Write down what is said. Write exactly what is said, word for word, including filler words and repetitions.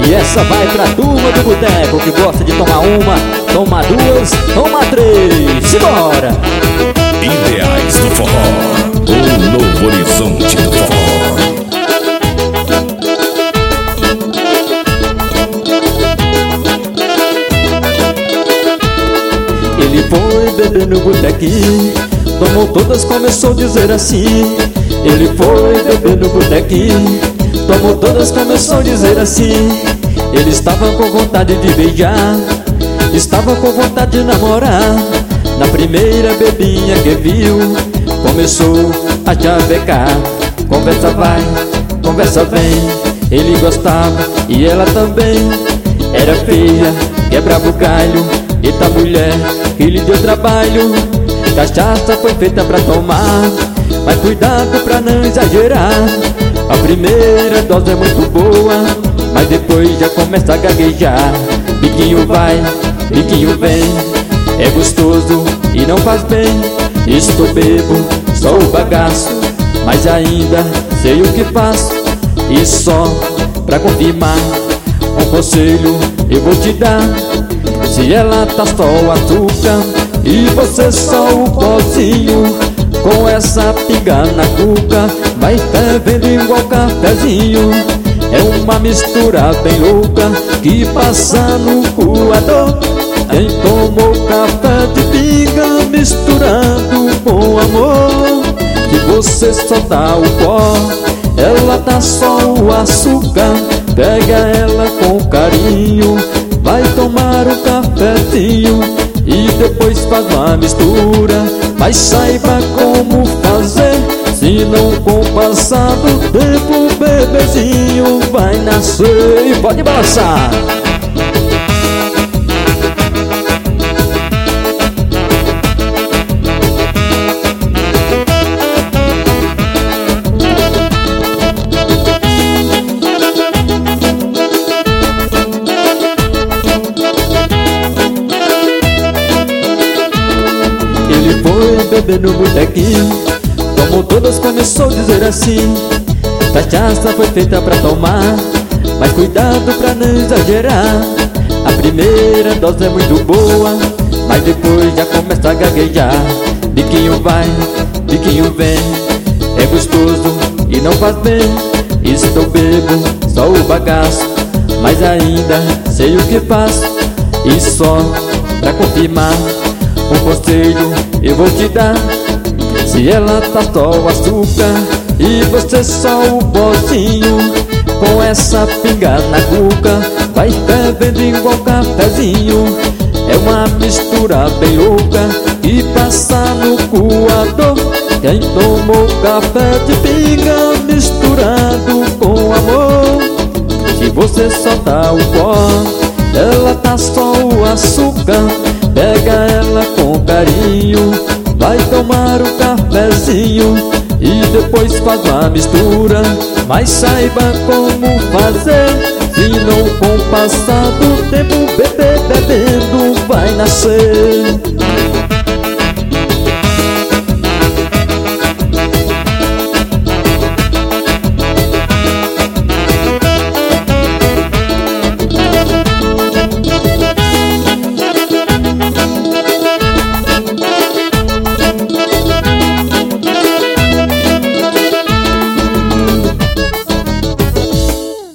E essa vai pra turma do boteco que gosta de tomar uma, tomar duas, tomar três. Simbora! Ideais do Forró, o novo horizonte do forró. Ele foi beber no botequinho, tomou todas, começou a dizer assim. Ele foi beber no botequinho, tomou todas, começou a dizer assim. Ele estava com vontade de beijar, estava com vontade de namorar. Na primeira bebinha que viu, começou a chavecar. Conversa vai, conversa vem. Ele gostava e ela também. Era feia, quebrava o galho. Eita mulher que lhe deu trabalho. Cachaça foi feita pra tomar, mas cuidado pra não exagerar. A primeira dose é muito boa, mas depois já começa a gaguejar. Biquinho vai, biquinho vem, é gostoso e não faz bem. Estou bebo, sou o bagaço, mas ainda sei o que faço. E só pra confirmar, um conselho eu vou te dar. Se ela tá só o açúcar e você só o pozinho, com essa pinga na cuca vai fervendo igual cafezinho. É uma mistura bem louca que passa no coador. Quem tomou café de pinga misturado com amor, que você só dá o pó, ela dá só o açúcar. Pega ela com carinho, vai tomar um cafezinho e depois faz uma mistura. Mas saiba como fazer, senão com o passar do tempo o bebezinho vai nascer. E pode balançar! Ele foi beber no botequinho, tomou todas, começou a dizer assim. Cachaça foi feita pra tomar, mas cuidado pra não exagerar. A primeira dose é muito boa, mas depois já começa a gaguejar. Biquinho vai, biquinho vem, é gostoso e não faz bem. Estou bebo, só o bagaço, mas ainda sei o que faço. E só pra confirmar, um conselho eu vou te dar. Se ela tá só o açúcar e você só o pozinho, com essa pinga na cuca vai fervendo igual cafezinho. É uma mistura bem louca que passa no coador. Quem tomou café de pinga misturado com amor, se você só dá o pó, ela tá só o açúcar. Pega ela com carinho, vai tomar um cafezinho e depois faz uma mistura. Mas saiba como fazer, senão com o passar do tempo bebê bebendo vai nascer.